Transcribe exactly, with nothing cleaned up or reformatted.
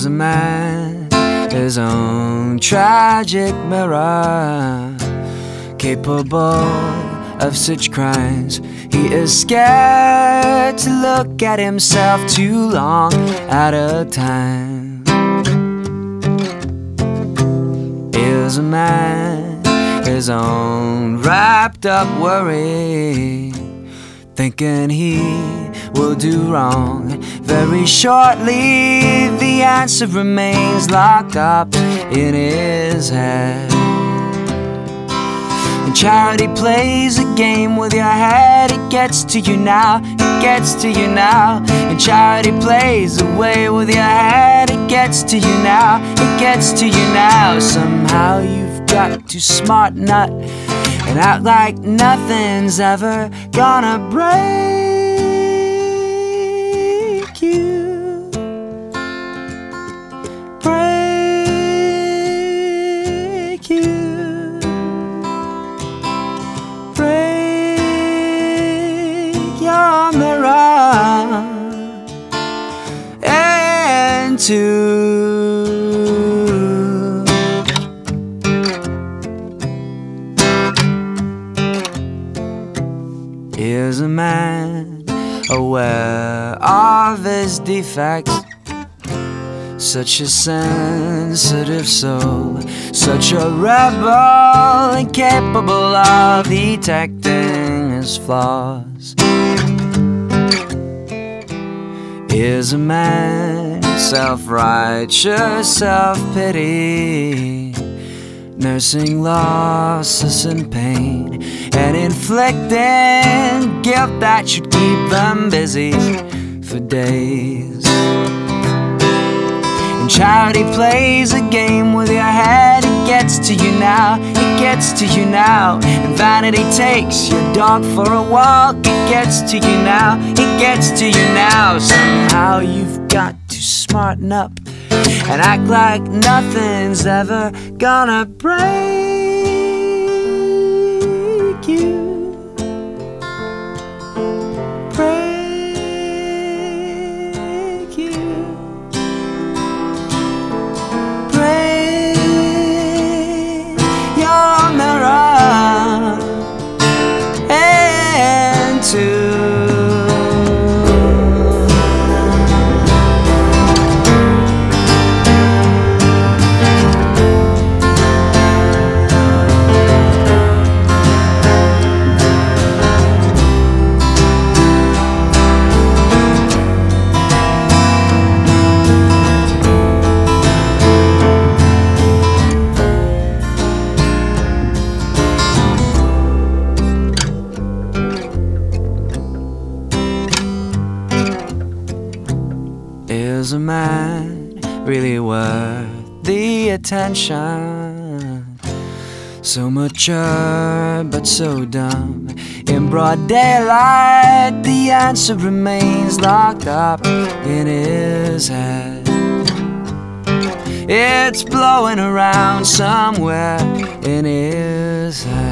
a man, his own tragic mirror, capable of such crimes. He is scared to look at himself too long at a time. Is a man, his own wrapped up worry, thinking he will do wrong. Very shortly the answer remains locked up in his head. And charity plays a game with your head. It gets to you now, it gets to you now. And charity plays away with your head. It gets to you now, it gets to you now. Somehow you've got to smarten up and act like nothing's ever gonna break you. Break you. Break your mirror into is a man aware of his defects, such a sensitive soul, such a rebel, incapable of detecting his flaws. Is a man self-righteous, self-pity, nursing losses and pain, and inflicting guilt that should keep them busy for days. And charity plays a game with your head. It gets to you now, it gets to you now. And vanity takes your dog for a walk. It gets to you now, it gets to you now. Somehow you've got to smarten up and act like nothing's ever gonna break you. Break you. Break your mirror into Is a man really worth the attention? So mature but so dumb. In broad daylight the answer remains locked up in his head. It's blowing around somewhere in his head.